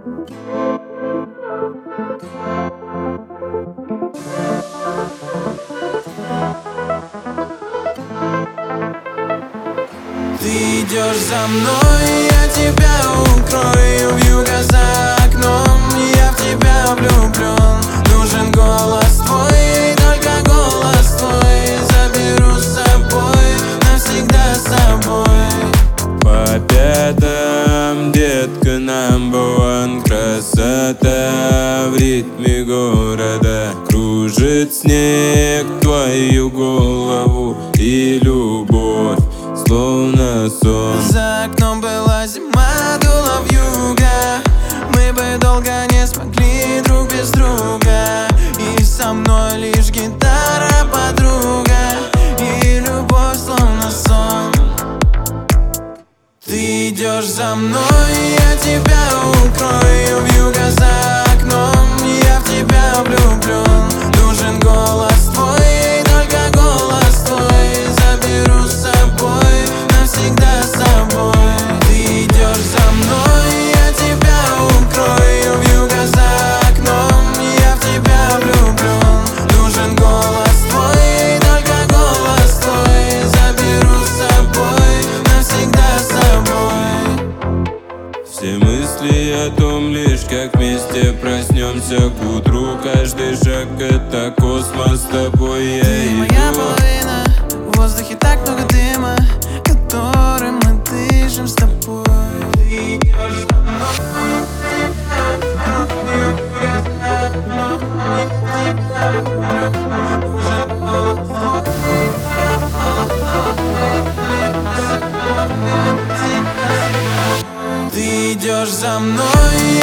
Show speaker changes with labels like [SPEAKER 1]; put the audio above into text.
[SPEAKER 1] Ты идешь за мной, я тебя укрою. Вьюга за окном, я в тебя влюблен. Нужен голос твой, только голос твой. Заберу с собой, навсегда с собой.
[SPEAKER 2] По пятам, детка, number one. Красота в ритме города. Кружит снег твою голову, и любовь словно сон.
[SPEAKER 1] За окном была зима, дула вьюга. Мы бы долго не смогли друг без друга. И со мной лишь гитара, подруга, и любовь словно сон. Ты идешь за мной, я тебя укрою. Вьюга за окном, я в тебя влюблен. Нужен голос твой, только голос твой. Заберу с собой, навсегда с собой. Ты идешь за мной, я тебя укрою. Вьюга за окном, я в тебя влюблен. Нужен голос твой, только голос твой. Заберу с собой, навсегда с собой.
[SPEAKER 2] Все мысли о том лишь, как вместе проснемся к утру. Каждый шаг — это космос, с тобой я
[SPEAKER 1] Ты
[SPEAKER 2] иду.
[SPEAKER 1] моя половина, в воздухе так много дыма, которым мы дышим с тобой. Ты идешь за мной, ты идешь за мной,